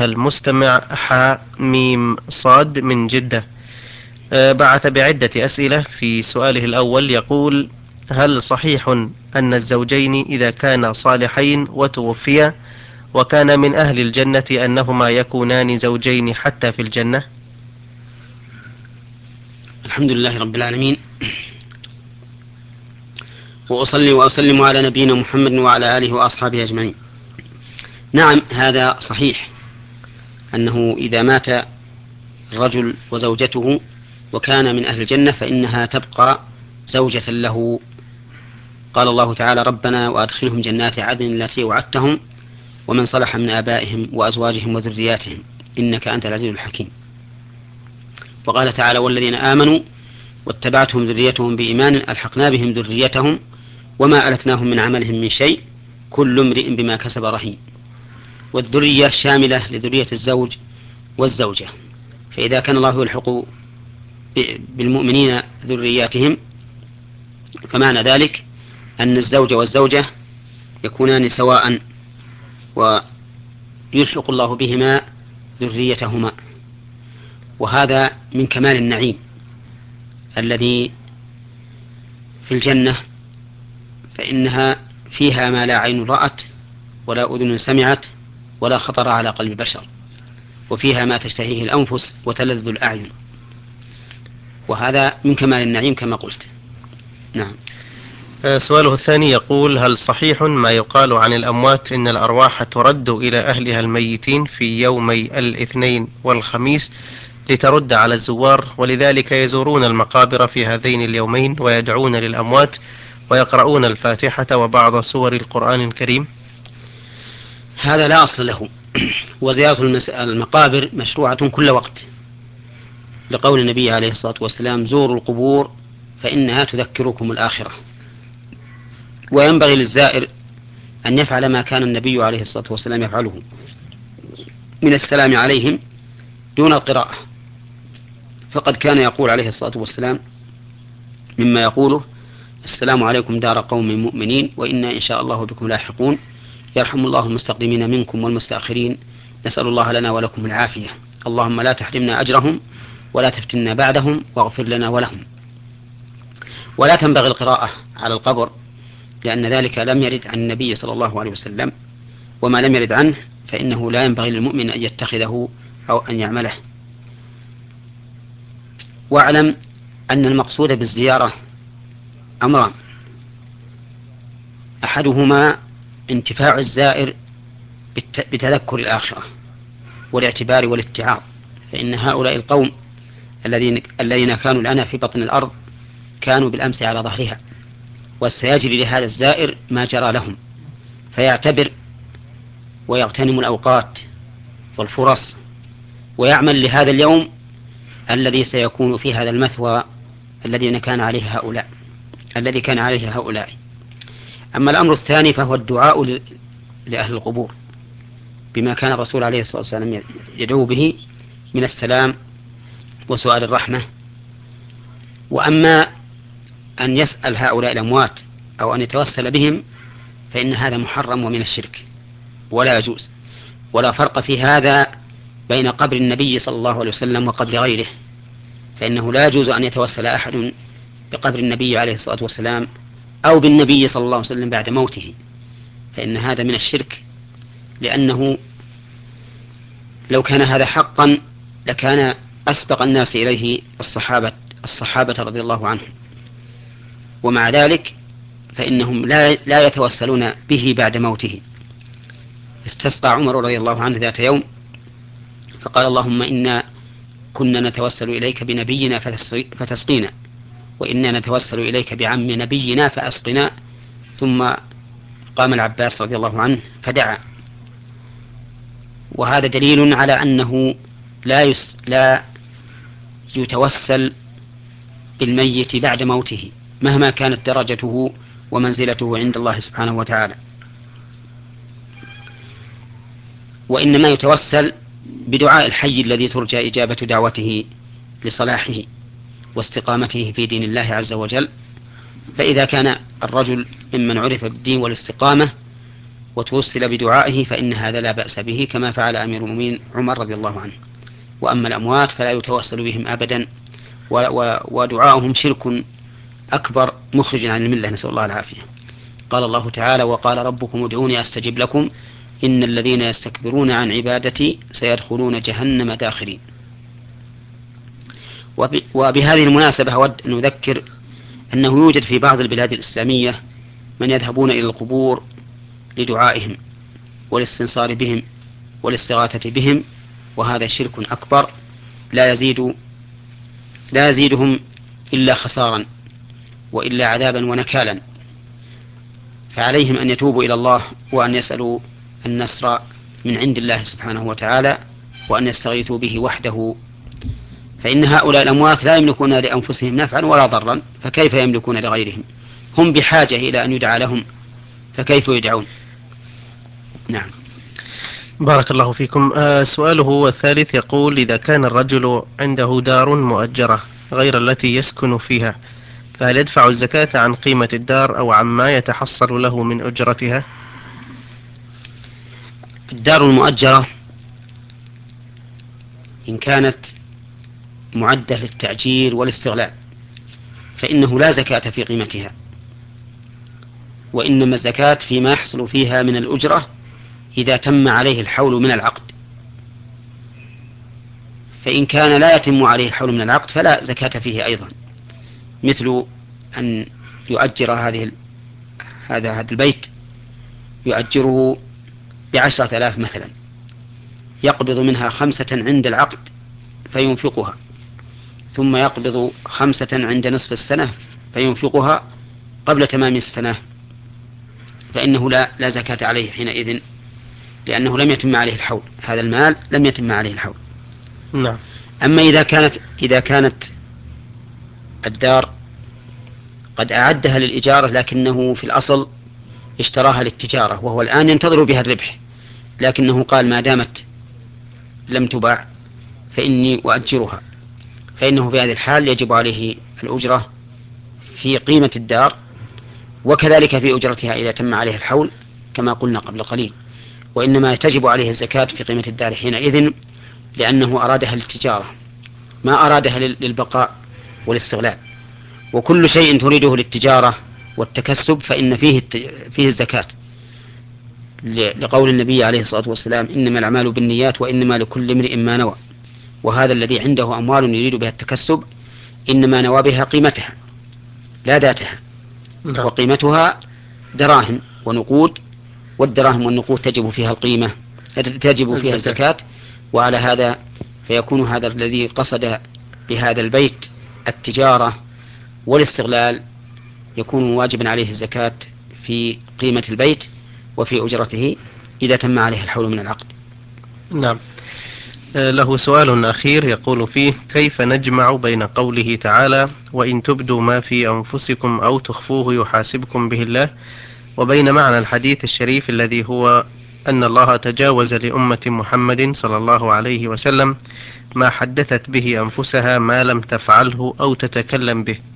أيها المستمع حميم صاد من جدة، بعث بعدة أسئلة. في سؤاله الأول يقول: هل صحيح أن الزوجين إذا كانا صالحين وتوفيا وكان من أهل الجنة أنهما يكونان زوجين حتى في الجنة؟ الحمد لله رب العالمين، وأصلي وأسلم على نبينا محمد وعلى آله وأصحابه أجمعين. نعم، هذا صحيح، أنه إذا مات الرجل وزوجته وكان من أهل الجنة فإنها تبقى زوجة له. قال الله تعالى: ربنا وأدخلهم جنات عدن التي وعدتهم ومن صلح من آبائهم وأزواجهم وذرياتهم إنك أنت العزيز الحكيم. وقال تعالى: والذين آمنوا واتبعتهم ذريتهم بإيمان ألحقنا بهم ذريتهم وما ألتناهم من عملهم من شيء كل امرئ بما كسب رهين. والذرية شاملة لذرية الزوج والزوجة، فإذا كان الله يلحق بالمؤمنين ذرياتهم فمعنى ذلك أن الزوج والزوجة يكونان سواء ويلحق الله بهما ذريتهما. وهذا من كمال النعيم الذي في الجنة، فإنها فيها ما لا عين رأت ولا أذن سمعت ولا خطر على قلب بشر، وفيها ما تشتهيه الأنفس وتلذ الأعين، وهذا من كمال النعيم كما قلت. نعم. سؤاله الثاني يقول: هل صحيح ما يقال عن الأموات إن الأرواح ترد إلى أهلها الميتين في يومي الاثنين والخميس لترد على الزوار، ولذلك يزورون المقابر في هذين اليومين ويدعون للأموات ويقرؤون الفاتحة وبعض سور القرآن الكريم؟ هذا لا أصل له، وزيارة المقابر مشروعة كل وقت، لقول النبي عليه الصلاة والسلام: زوروا القبور فإنها تذكركم الآخرة. وينبغي للزائر أن يفعل ما كان النبي عليه الصلاة والسلام يفعله من السلام عليهم دون القراءة، فقد كان يقول عليه الصلاة والسلام مما يقوله: السلام عليكم دار قوم مؤمنين وإنا إن شاء الله بكم لاحقون، يرحم الله المستقدمين منكم والمستأخرين، نسأل الله لنا ولكم العافية، اللهم لا تحرمنا أجرهم ولا تفتنا بعدهم واغفر لنا ولهم. ولا تنبغي القراءة على القبر، لأن ذلك لم يرد عن النبي صلى الله عليه وسلم، وما لم يرد عنه فإنه لا ينبغي للمؤمن أن يتخذه أو أن يعمله. واعلم أن المقصود بالزيارة أمران: أحدهما انتفاع الزائر بتذكر الآخرة والاعتبار والاتعاظ، فإن هؤلاء القوم الذين كانوا لنا في بطن الأرض كانوا بالأمس على ظهرها، وسيجري لهذا الزائر ما جرى لهم، فيعتبر ويغتنم الأوقات والفرص ويعمل لهذا اليوم الذي سيكون في هذا المثوى الذي كان عليه هؤلاء. أما الأمر الثاني فهو الدعاء لأهل القبور بما كان الرسول عليه الصلاة والسلام يدعو به من السلام وسؤال الرحمة. وأما أن يسأل هؤلاء الأموات أو أن يتوسل بهم فإن هذا محرم ومن الشرك ولا يجوز، ولا فرق في هذا بين قبر النبي صلى الله عليه وسلم وقبر غيره، فإنه لا يجوز أن يتوسل أحد بقبر النبي عليه الصلاة والسلام أو بالنبي صلى الله عليه وسلم بعد موته، فإن هذا من الشرك، لأنه لو كان هذا حقا لكان أسبق الناس إليه الصحابة رضي الله عنهم، ومع ذلك فإنهم لا يتوسلون به بعد موته. استسقى عمر رضي الله عنه ذات يوم فقال: اللهم إنا كنا نتوسل إليك بنبينا فتسقينا، وإنا نتوسل إليك بعم نبينا فأسقنا. ثم قام العباس رضي الله عنه فدعا. وهذا دليل على أنه لا يتوسل بالميت بعد موته مهما كانت درجته ومنزلته عند الله سبحانه وتعالى، وإنما يتوسل بدعاء الحي الذي ترجى إجابة دعوته لصلاحه واستقامته في دين الله عز وجل. فإذا كان الرجل ممن عرف بالدين والاستقامة وتوسل بدعائه فإن هذا لا بأس به، كما فعل أمير المؤمنين عمر رضي الله عنه. وأما الأموات فلا يتوسل بهم أبدا، ودعاؤهم شرك أكبر مخرج عن الملة، نسأل الله العافية. قال الله تعالى: وقال ربكم ادعوني أستجب لكم إن الذين يستكبرون عن عبادتي سيدخلون جهنم داخرين. وبهذه المناسبة أود أن أذكر أنه يوجد في بعض البلاد الإسلامية من يذهبون إلى القبور لدعائهم والاستنصار بهم والاستغاثة بهم، وهذا شرك أكبر لا يزيدهم إلا خسارا وإلا عذابا ونكالا. فعليهم أن يتوبوا إلى الله وأن يسألوا النصر من عند الله سبحانه وتعالى، وأن يستغيثوا به وحده، فإن هؤلاء الأموات لا يملكون لأنفسهم نفعا ولا ضرا، فكيف يملكون لغيرهم؟ هم بحاجة إلى أن يدعى لهم، فكيف يدعون؟ نعم. بارك الله فيكم. سؤاله الثالث يقول: إذا كان الرجل عنده دار مؤجرة غير التي يسكن فيها، فهل يدفع الزكاة عن قيمة الدار أو عما يتحصل له من أجرتها؟ الدار المؤجرة إن كانت معدة للتأجير والاستغلال فإنه لا زكاة في قيمتها، وإنما الزكاة فيما يحصل فيها من الأجرة إذا تم عليه الحول من العقد. فإن كان لا يتم عليه الحول من العقد فلا زكاة فيه أيضا، مثل أن يؤجر هذا البيت، يؤجره ب10,000 مثلا، يقبض منها 5 عند العقد فينفقها، ثم يقبض 5 عند نصف السنة فينفقها قبل تمام السنة، فإنه لا زكاة عليه حينئذ، لأنه لم يتم عليه الحول، هذا المال لم يتم عليه الحول. نعم. أما إذا كانت الدار قد أعدها للإجارة لكنه في الأصل اشتراها للتجارة، وهو الآن ينتظر بها الربح، لكنه قال ما دامت لم تباع فإني أؤجرها، فإنه في هذه الحال يجب عليه الأجرة في قيمة الدار، وكذلك في أجرتها إذا تم عليه الحول كما قلنا قبل قليل. وإنما تجب عليه الزكاة في قيمة الدار حينئذ، لأنه أرادها للتجارة ما أرادها للبقاء والاستغلال. وكل شيء تريده للتجارة والتكسب فإن فيه الزكاة، لقول النبي عليه الصلاة والسلام: إنما الأعمال بالنيات وإنما لكل امرئ ما نوى. وهذا الذي عنده أموال يريد بها التكسب إنما نوى بها قيمتها لا ذاتها، وقيمتها دراهم ونقود، والدراهم والنقود تجب فيها القيمة، تجب فيها الزكاة. وعلى هذا فيكون هذا الذي قصد بهذا البيت التجارة والاستغلال يكون واجبا عليه الزكاة في قيمة البيت وفي أجرته إذا تم عليه الحول من العقد. نعم. له سؤال أخير يقول فيه: كيف نجمع بين قوله تعالى: وإن تبدوا ما في أنفسكم أو تخفوه يحاسبكم به الله، وبين معنى الحديث الشريف الذي هو أن الله تجاوز لأمة محمد صلى الله عليه وسلم ما حدثت به أنفسها ما لم تفعله أو تتكلم به؟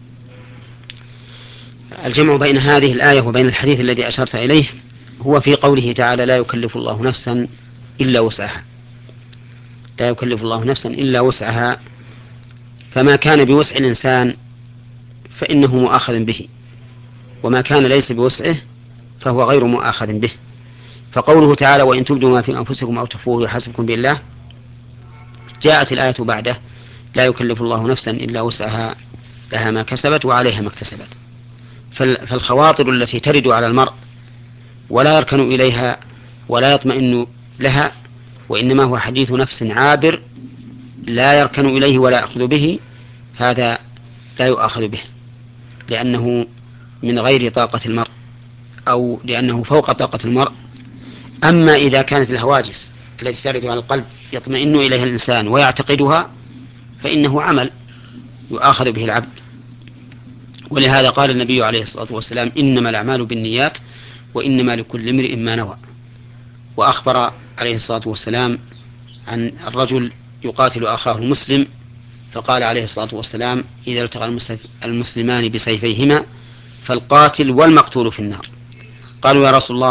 الجمع بين هذه الآية وبين الحديث الذي أشرت إليه هو في قوله تعالى: لا يكلف الله نفسا إلا وسعها. لا يكلف الله نفسا إلا وسعها، فما كان بوسع الإنسان فإنه مؤاخذ به، وما كان ليس بوسعه فهو غير مؤاخذ به. فقوله تعالى: وإن تبدوا ما في أنفسكم أو تخفوه يحاسبكم بالله، جاءت الآية بعده: لا يكلف الله نفسا إلا وسعها لها ما كسبت وعليها ما اكتسبت. فالخواطر التي ترد على المرء ولا يركن إليها ولا يطمئن لها، وإنما هو حديث نفس عابر لا يركن إليه ولا يأخذ به، هذا لا يؤاخذ به، لأنه من غير طاقة المرء أو لأنه فوق طاقة المرء. أما إذا كانت الهواجس التي ترد على القلب يطمئن إليها الإنسان ويعتقدها فإنه عمل يؤاخذ به العبد. ولهذا قال النبي عليه الصلاة والسلام: إنما الأعمال بالنيات وإنما لكل امرئ ما نوى. وأخبر عليه الصلاة والسلام عن الرجل يقاتل أخاه المسلم، فقال عليه الصلاة والسلام: إذا التقى المسلمان بسيفيهما فالقاتل والمقتول في النار. قالوا: يا رسول الله،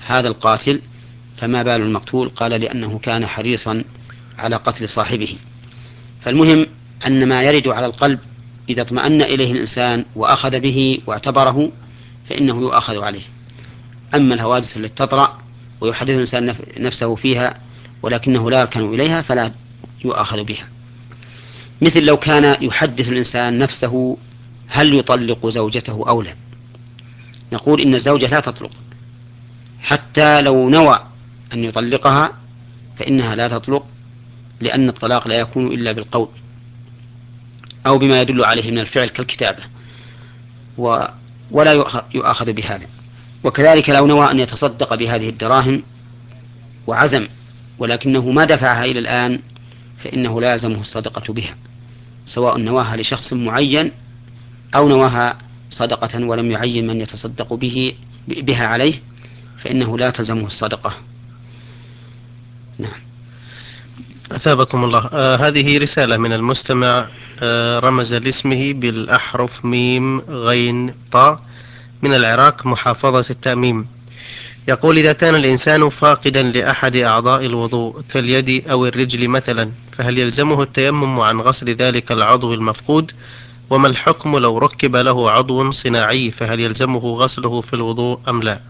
هذا القاتل فما بال المقتول؟ قال لأنه كان حريصا على قتل صاحبه. فالمهم أن ما يرد على القلب إذا اطمأن إليه الإنسان وأخذ به واعتبره فإنه يؤخذ عليه. أما الحوادث التي تطرأ ويحدث الإنسان نفسه فيها ولكنه لا يركن إليها فلا يؤخذ بها. مثل لو كان يحدث الإنسان نفسه هل يطلق زوجته أو لا، نقول إن الزوجة لا تطلق، حتى لو نوى أن يطلقها فإنها لا تطلق، لأن الطلاق لا يكون إلا بالقول أو بما يدل عليه من الفعل كالكتابة، ولا يؤخذ بهذا. وكذلك لو نوى أن يتصدق بهذه الدراهم وعزم ولكنه ما دفعها إلى الآن فإنه لا يلزمه الصدقة بها، سواء نواها لشخص معين أو نواها صدقة ولم يعين من يتصدق بها عليه فإنه لا تلزمه الصدقة. نعم. أثابكم الله. هذه رسالة من المستمع، رمز لاسمه بالأحرف ميم غين طاء، من العراق محافظة التأميم. يقول: إذا كان الإنسان فاقدا لأحد أعضاء الوضوء كاليد أو الرجل مثلا، فهل يلزمه التيمم عن غسل ذلك العضو المفقود؟ وما الحكم لو ركب له عضو صناعي، فهل يلزمه غسله في الوضوء أم لا؟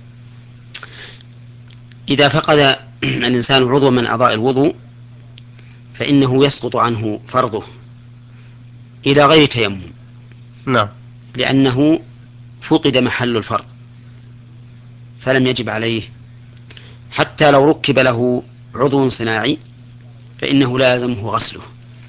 إذا فقد الإنسان عضو من أعضاء الوضوء فإنه يسقط عنه فرضه إلى غير تيمم. نعم. لأنه فقد محل الفرض فلم يجب عليه، حتى لو ركب له عضو صناعي فإنه لا يلزمه غسله.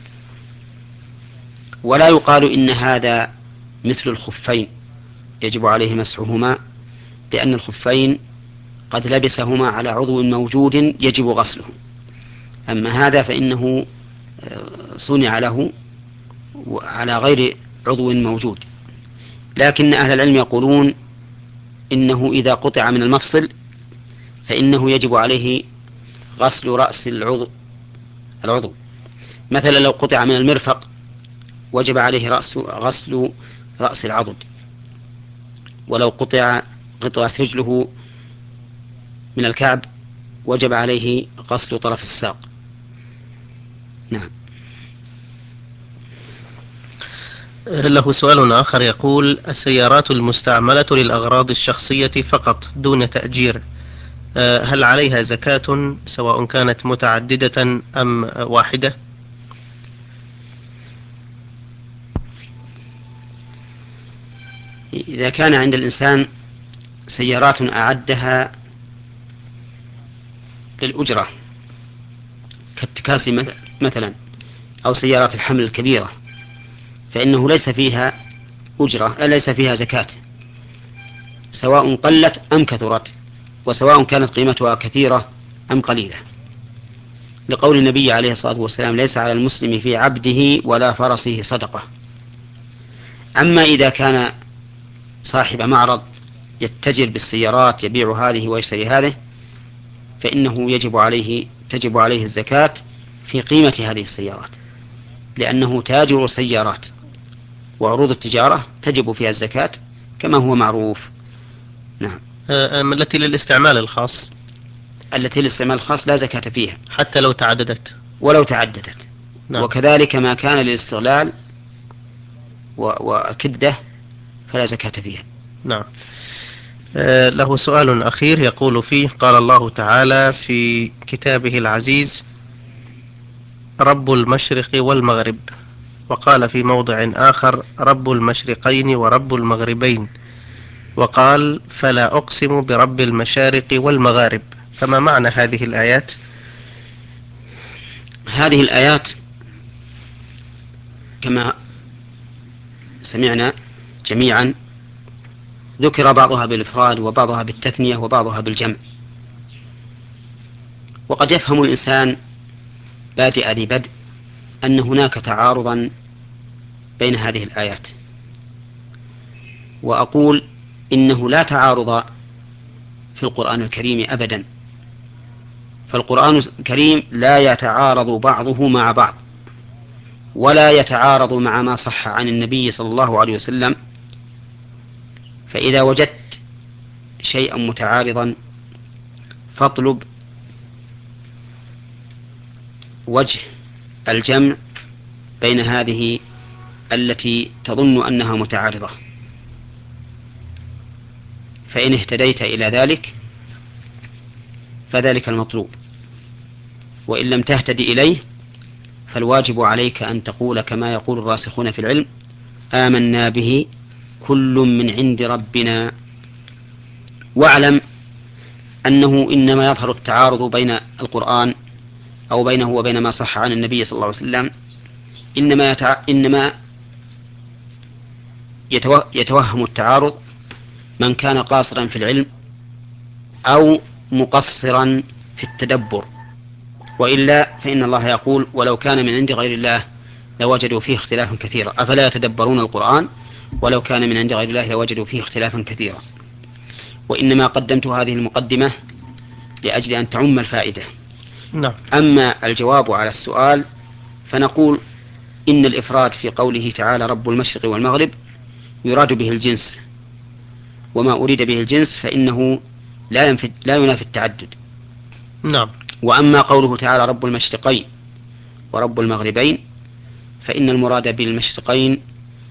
ولا يقال إن هذا مثل الخفين يجب عليه مسحهما، لأن الخفين قد لبسهما على عضو موجود يجب غسله، أما هذا فإنه صنع له على غير عضو موجود. لكن أهل العلم يقولون إنه إذا قطع من المفصل فإنه يجب عليه غسل رأس العضو. مثلا لو قطع من المرفق وجب عليه غسل رأس العضد، ولو قطعت رجله من الكعب وجب عليه غسل طرف الساق. نعم. له سؤال آخر يقول: السيارات المستعملة للأغراض الشخصية فقط دون تأجير، هل عليها زكاة سواء كانت متعددة أم واحدة؟ إذا كان عند الإنسان سيارات أعدها للأجرة كالتكاسي مثلا أو سيارات الحمل الكبيرة فإنه ليس فيها أجرة، ليس فيها زكاة، سواء قلت أم كثرت، وسواء كانت قيمتها كثيرة أم قليلة، لقول النبي عليه الصلاة والسلام: ليس على المسلم في عبده ولا فرسه صدقة. أما إذا كان صاحب معرض يتجر بالسيارات يبيع هذه ويشتري هذه فإنه تجب عليه الزكاة في قيمة هذه السيارات، لأنه تاجر سيارات، وعروض التجارة تجب فيها الزكاة كما هو معروف. نعم. التي للاستعمال الخاص، التي للاستعمال الخاص لا زكاة فيها حتى لو تعددت. ولو تعددت. نعم. وكذلك ما كان للاستغلال وكدة فلا زكاة فيها. نعم. له سؤال أخير يقول فيه: قال الله تعالى في كتابه العزيز: رب المشرق والمغرب، وقال في موضع آخر: رب المشرقين ورب المغربين، وقال: فلا أقسم برب المشارق والمغارب. فما معنى هذه الآيات؟ هذه الآيات كما سمعنا جميعا ذكر بعضها بالإفراد وبعضها بالتثنية وبعضها بالجمع، وقد يفهم الإنسان بادئ ذي بدء أن هناك تعارضا بين هذه الآيات، وأقول إنه لا تعارض في القرآن الكريم أبدا، فالقرآن الكريم لا يتعارض بعضه مع بعض ولا يتعارض مع ما صح عن النبي صلى الله عليه وسلم. فإذا وجدت شيئا متعارضا فاطلب وجه الجمع بين هذه التي تظن أنها متعارضة، فإن اهتديت إلى ذلك فذلك المطلوب، وإن لم تهتدي إليه فالواجب عليك أن تقول كما يقول الراسخون في العلم: آمنا به كل من عند ربنا. واعلم أنه إنما يظهر التعارض بين القرآن أو بينه وبين ما صح عن النبي صلى الله عليه وسلم إنما يتوهم التعارض من كان قاصرا في العلم أو مقصرا في التدبر، وإلا فإن الله يقول: ولو كان من عند غير الله لوجدوا فيه اختلافا كثيرا، أفلا يتدبرون القرآن ولو كان من عند غير الله لوجدوا فيه اختلافا كثيرا. وإنما قدمت هذه المقدمة لأجل أن تعم الفائدة. نعم. أما الجواب على السؤال فنقول إن الإفراد في قوله تعالى رب المشرق والمغرب يراد به الجنس، وما أريد به الجنس فإنه لا ينافي التعدد. نعم. وأما قوله تعالى رب المشرقين ورب المغربين فإن المراد بالمشرقين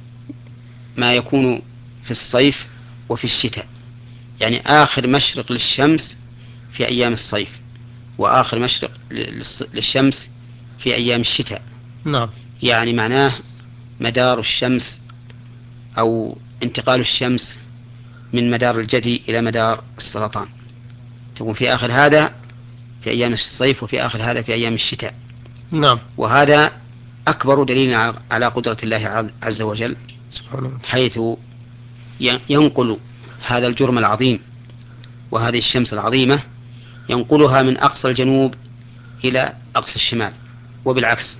ما يكون في الصيف وفي الشتاء، يعني آخر مشرق للشمس في أيام الصيف وآخر مشرق للشمس في أيام الشتاء. نعم. يعني معناه مدار الشمس أو انتقال الشمس من مدار الجدي إلى مدار السرطان، تكون في آخر هذا في أيام الصيف وفي آخر هذا في أيام الشتاء. نعم. وهذا أكبر دليل على قدرة الله عز وجل، سبحانه. حيث ينقل هذا الجرم العظيم وهذه الشمس العظيمة ينقلها من أقصى الجنوب إلى أقصى الشمال وبالعكس،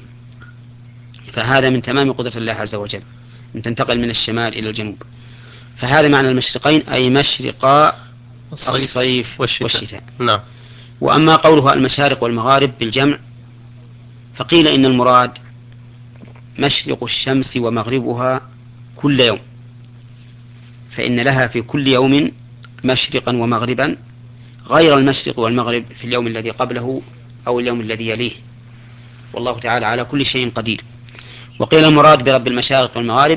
فهذا من تمام قدرة الله عز وجل أن تنتقل من الشمال إلى الجنوب. فهذا معنى المشرقين، أي مشرقا الصيف والشتاء. نعم. وأما قولها المشارق والمغارب بالجمع فقيل إن المراد مشرق الشمس ومغربها كل يوم، فإن لها في كل يوم مشرقا ومغربا غير المشرق والمغرب في اليوم الذي قبله أو اليوم الذي يليه، والله تعالى على كل شيء قدير. وقيل المراد برب المشارق والمغارب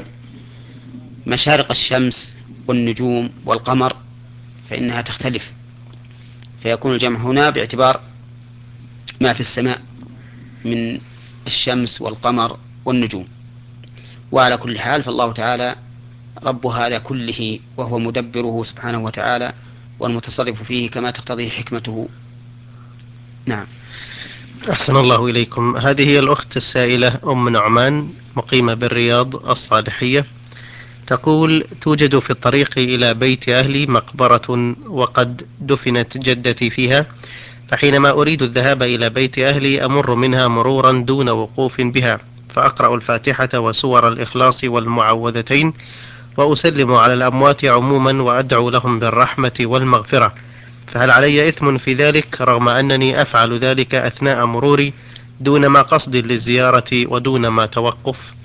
مشارق الشمس والنجوم والقمر، فإنها تختلف، فيكون الجمع هنا باعتبار ما في السماء من الشمس والقمر والنجوم. وعلى كل حال فالله تعالى رب هذا كله، وهو مدبره سبحانه وتعالى والمتصرف فيه كما تقتضيه حكمته. نعم. أحسن الله إليكم. هذه هي الأخت السائلة أم نعمان مقيمة بالرياض الصالحية، تقول: توجد في الطريق إلى بيت أهلي مقبرة وقد دفنت جدتي فيها، فحينما أريد الذهاب إلى بيت أهلي أمر منها مرورا دون وقوف بها، فأقرأ الفاتحة وسور الإخلاص والمعوذتين وأسلم على الأموات عموما وأدعو لهم بالرحمة والمغفرة، فهل علي إثم في ذلك رغم أنني أفعل ذلك أثناء مروري دون ما قصد للزيارة ودون ما توقف؟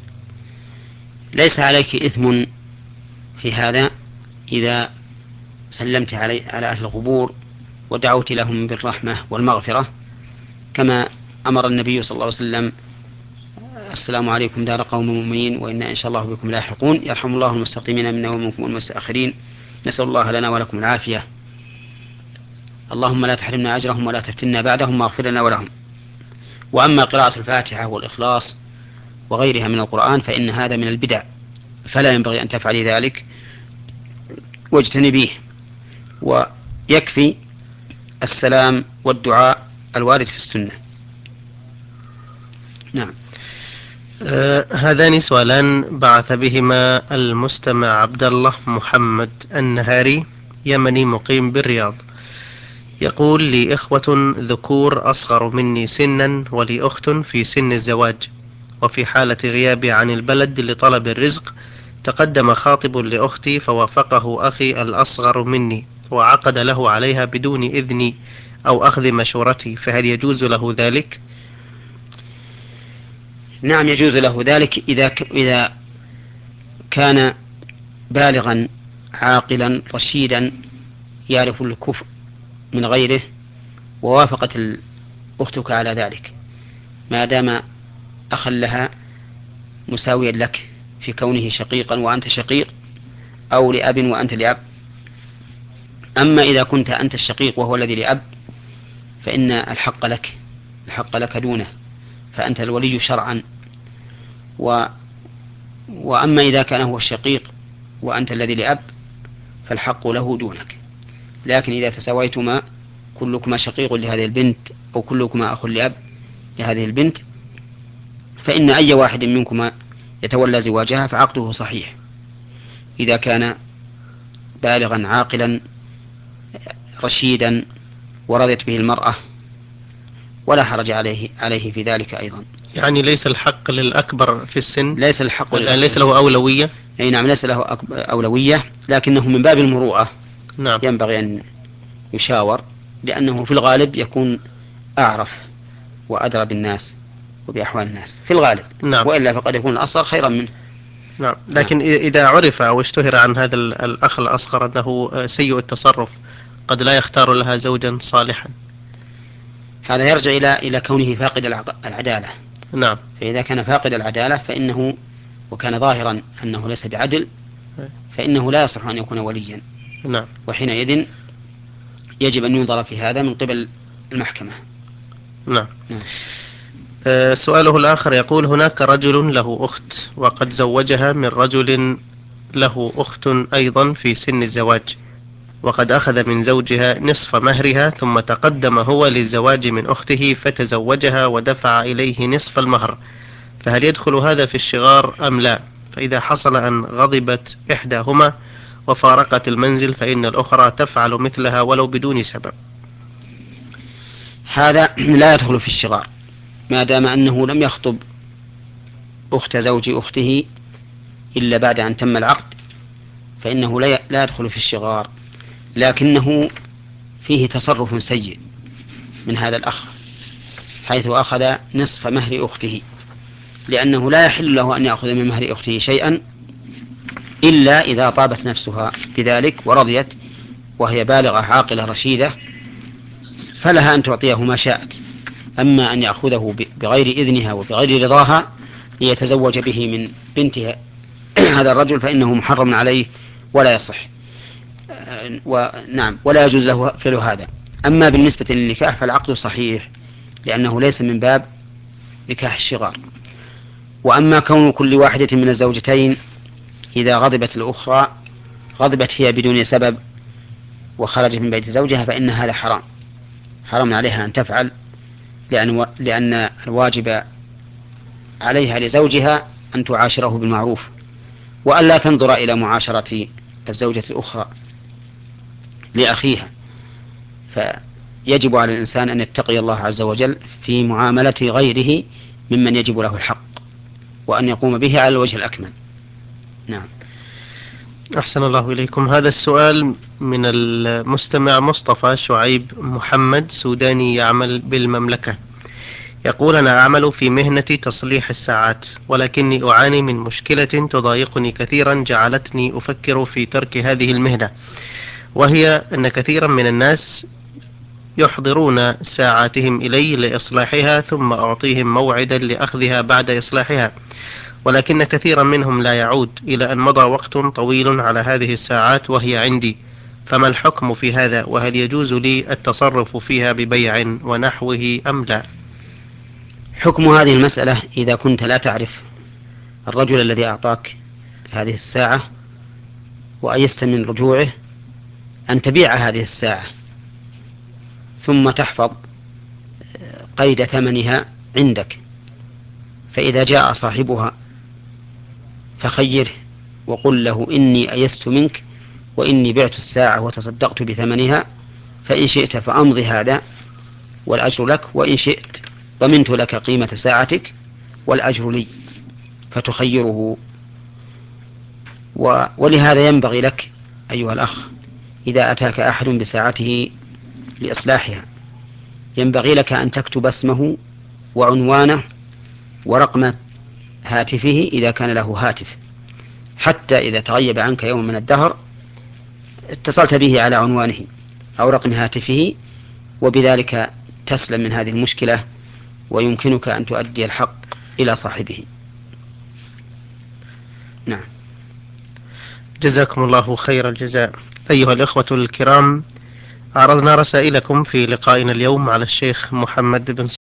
ليس عليك إثم في هذا إذا سلمت على أهل القبور ودعوت لهم بالرحمة والمغفرة، كما أمر النبي صلى الله عليه وسلم: السلام عليكم دار قوم مؤمنين وإنا إن شاء الله بكم لاحقون، يرحم الله المستقيمين منا ومنكم والمستأخرين، نسأل الله لنا ولكم العافية، اللهم لا تحرمنا أجرهم ولا تفتنا بعدهم واغفر لنا ولهم. وأما قراءة الفاتحة والإخلاص وغيرها من القرآن فإن هذا من البدع، فلا ينبغي أن تفعلي ذلك واجتنبيه، ويكفي السلام والدعاء الوارد في السنة. نعم. هذان سؤالان بعث بهما المستمع عبد الله محمد النهاري، يمني مقيم بالرياض، يقول: لي إخوة ذكور أصغر مني سنا ولي أخت في سن الزواج، وفي حالة غيابي عن البلد لطلب الرزق تقدم خاطب لأختي فوافقه أخي الأصغر مني وعقد له عليها بدون إذني أو أخذ مشورتي، فهل يجوز له ذلك؟ نعم يجوز له ذلك إذا كان بالغا عاقلا رشيدا يعرف الكفء من غيره ووافقت أختك على ذلك ما دام أخا لها مساويا لك في كونه شقيقا وأنت شقيق، أو لأب وأنت لأب. أما إذا كنت أنت الشقيق وهو الذي لأب فإن الحق لك، الحق لك دونه، فأنت الولي شرعا. وأما إذا كان هو الشقيق وأنت الذي لأب فالحق له دونك. لكن إذا تساويتما كلكما شقيق لهذه البنت أو كلكما أخ لأب لهذه البنت فإن أي واحد منكما يتولى زواجها فعقده صحيح إذا كان بالغا عاقلا رشيدا ورضت به المرأة، ولا حرج عليه في ذلك أيضا. يعني ليس الحق للأكبر في السن؟ ليس الحق يعني ليس له أولوية؟ أي نعم، ليس له أولوية، لكنه من باب المروءة. نعم. ينبغي أن يشاور، لأنه في الغالب يكون أعرف وأدرى بالناس وبأحوال الناس في الغالب. نعم. وإلا فقد يكون الأصغر خيرا منه. نعم. لكن إذا عرف أو اشتهر عن هذا الأخ الأصغر أنه سيء التصرف قد لا يختار لها زوجا صالحا. هذا يرجع إلى كونه فاقد العدالة. نعم. فإذا كان فاقد العدالة فإنه وكان ظاهرا أنه ليس بعدل فإنه لا يصح أن يكون وليا. نعم. وحينئذ يجب أن ينظر في هذا من قبل المحكمة. نعم. سؤاله الآخر يقول: هناك رجل له أخت وقد زوجها من رجل له أخت أيضا في سن الزواج، وقد أخذ من زوجها نصف مهرها، ثم تقدم هو للزواج من أخته فتزوجها ودفع إليه نصف المهر، فهل يدخل هذا في الشغار أم لا؟ فإذا حصل أن غضبت إحداهما وفارقت المنزل فإن الأخرى تفعل مثلها ولو بدون سبب. هذا لا يدخل في الشغار ما دام أنه لم يخطب أخت زوج أخته إلا بعد أن تم العقد، فإنه لا يدخل في الشغار، لكنه فيه تصرف سيء من هذا الأخ حيث أخذ نصف مهر أخته، لأنه لا يحل له أن يأخذ من مهر أخته شيئا إلا إذا طابت نفسها بذلك ورضيت وهي بالغة عاقلة رشيدة فلها أن تعطيه ما شاءت. أما أن يأخذه بغير إذنها وبغير رضاها ليتزوج به من بنتها هذا الرجل فإنه محرم عليه ولا يصح. ونعم، ولا يجوز له فعل هذا. أما بالنسبة للنكاح فالعقد صحيح لأنه ليس من باب نكاح الشغار. وأما كون كل واحدة من الزوجتين إذا غضبت الأخرى غضبت هي بدون سبب وخرجت من بيت زوجها فإن هذا حرام عليها أن تفعل، لأن الواجب عليها لزوجها أن تعاشره بالمعروف وأن لا تنظر إلى معاشرة الزوجة الأخرى لأخيها. فيجب على الإنسان أن يتقي الله عز وجل في معاملة غيره ممن يجب له الحق وأن يقوم به على الوجه الأكمل. نعم. أحسن الله إليكم. هذا السؤال من المستمع مصطفى شعيب محمد، سوداني يعمل بالمملكة، يقول: أنا أعمل في مهنة تصليح الساعات، ولكني أعاني من مشكلة تضايقني كثيرا جعلتني أفكر في ترك هذه المهنة، وهي أن كثيرا من الناس يحضرون ساعاتهم إلي لإصلاحها ثم أعطيهم موعدا لأخذها بعد إصلاحها، ولكن كثيرا منهم لا يعود إلى أن مضى وقت طويل على هذه الساعات وهي عندي، فما الحكم في هذا؟ وهل يجوز لي التصرف فيها ببيع ونحوه أم لا؟ حكم هذه المسألة إذا كنت لا تعرف الرجل الذي أعطاك هذه الساعة وأيست من رجوعه أن تبيع هذه الساعة ثم تحفظ قيد ثمنها عندك، فإذا جاء صاحبها فخيره وقل له: إني أيست منك وإني بعت الساعة وتصدقت بثمنها، فإن شئت فأمضي هذا والأجر لك، وإن شئت ضمنت لك قيمة ساعتك والأجر لي، فتخيره. ولهذا ينبغي لك أيها الأخ إذا أتاك أحد بساعته لإصلاحها ينبغي لك أن تكتب اسمه وعنوانه ورقم هاتفه إذا كان له هاتف، حتى إذا تغيب عنك يوم من الدهر اتصلت به على عنوانه أو رقم هاتفه وبذلك تسلم من هذه المشكلة ويمكنك أن تؤدي الحق إلى صاحبه. نعم. جزاكم الله خير الجزاء. أيها الإخوة الكرام، عرضنا رسائلكم في لقائنا اليوم على الشيخ محمد بن